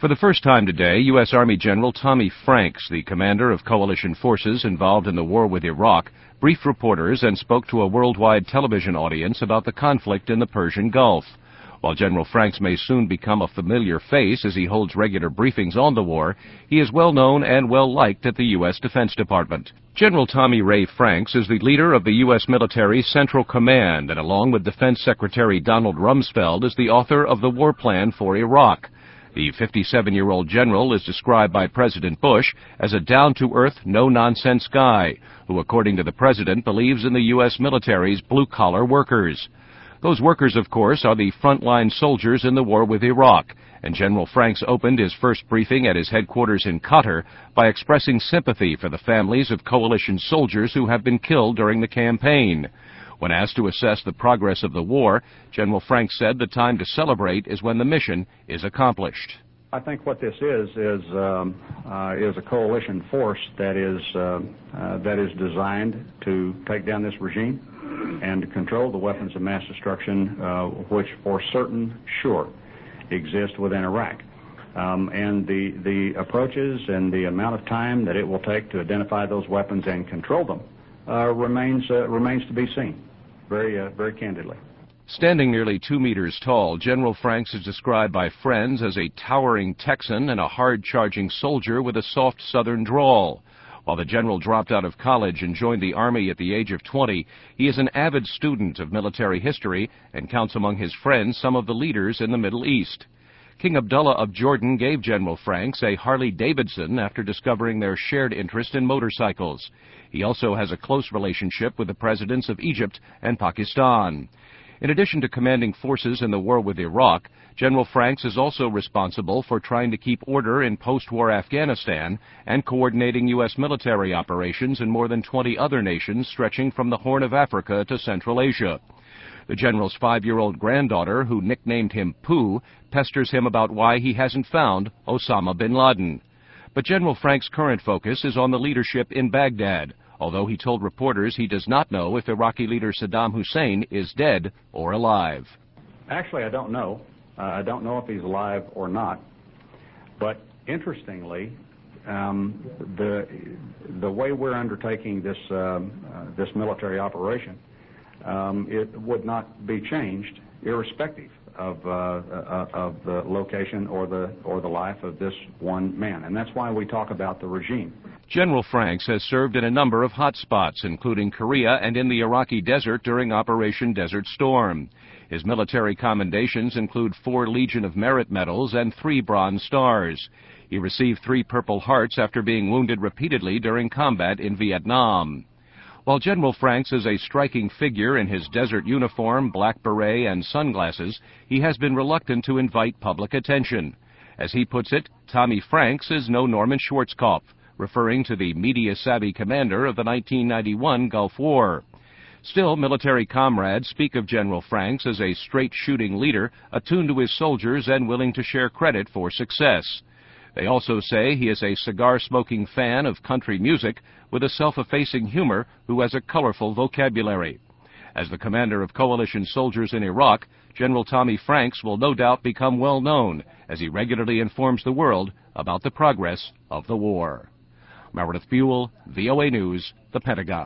For the first time today, U.S. Army General Tommy Franks, the commander of coalition forces involved in the war with Iraq, briefed reporters and spoke to a worldwide television audience about the conflict in the Persian Gulf. While General Franks may soon become a familiar face as he holds regular briefings on the war, he is well known and well liked at the U.S. Defense Department. General Tommy Ray Franks is the leader of the U.S. military Central Command and, along with Defense Secretary Donald Rumsfeld, is the author of the war plan for Iraq. The 57-year-old general is described by President Bush as a down-to-earth, no-nonsense guy who, according to the president, believes in the U.S. military's blue-collar workers. Those workers, of course, are the frontline soldiers in the war with Iraq, and General Franks opened his first briefing at his headquarters in Qatar by expressing sympathy for the families of coalition soldiers who have been killed during the campaign. When asked to assess the progress of the war, General Franks said the time to celebrate is when the mission is accomplished. I think what this is a coalition force that is designed to take down this regime and to control the weapons of mass destruction, which for certain sure exist within Iraq. And the approaches and the amount of time that it will take to identify those weapons and control them remains to be seen. Very candidly. Standing nearly 2 meters tall, General Franks is described by friends as a towering Texan and a hard-charging soldier with a soft Southern drawl. While the general dropped out of college and joined the Army at the age of 20, he is an avid student of military history and counts among his friends some of the leaders in the Middle East. King Abdullah of Jordan gave General Franks a Harley-Davidson after discovering their shared interest in motorcycles. He also has a close relationship with the presidents of Egypt and Pakistan. In addition to commanding forces in the war with Iraq, General Franks is also responsible for trying to keep order in post-war Afghanistan and coordinating U.S. military operations in more than 20 other nations stretching from the Horn of Africa to Central Asia. The general's 5-year-old granddaughter, who nicknamed him Pooh, pesters him about why he hasn't found Osama bin Laden. But General Franks' current focus is on the leadership in Baghdad, although he told reporters he does not know if Iraqi leader Saddam Hussein is dead or alive. Actually, I don't know. I don't know if he's alive or not. But interestingly, the way we're undertaking this military operation, it would not be changed irrespective of the location or the life of this one man. And that's why we talk about the regime. General Franks has served in a number of hot spots, including Korea and in the Iraqi desert during Operation Desert Storm. His military commendations include 4 Legion of Merit medals and 3 Bronze Stars. He received 3 Purple Hearts after being wounded repeatedly during combat in Vietnam. While General Franks is a striking figure in his desert uniform, black beret, and sunglasses, he has been reluctant to invite public attention. As he puts it, Tommy Franks is no Norman Schwarzkopf, referring to the media-savvy commander of the 1991 Gulf War. Still, military comrades speak of General Franks as a straight-shooting leader, attuned to his soldiers and willing to share credit for success. They also say he is a cigar-smoking fan of country music with a self-effacing humor who has a colorful vocabulary. As the commander of coalition soldiers in Iraq, General Tommy Franks will no doubt become well known as he regularly informs the world about the progress of the war. Meredith Buell, VOA News, The Pentagon.